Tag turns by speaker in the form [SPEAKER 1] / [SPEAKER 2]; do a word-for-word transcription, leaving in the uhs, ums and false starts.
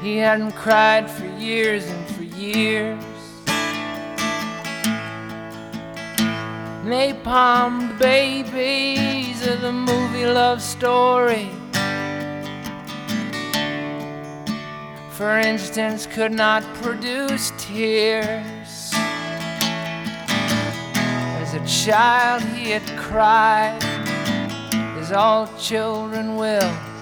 [SPEAKER 1] He hadn't cried for years and for years. Napalm babies of the movie Love Story, for instance, could not produce tears. As a child he had cried, as all children will.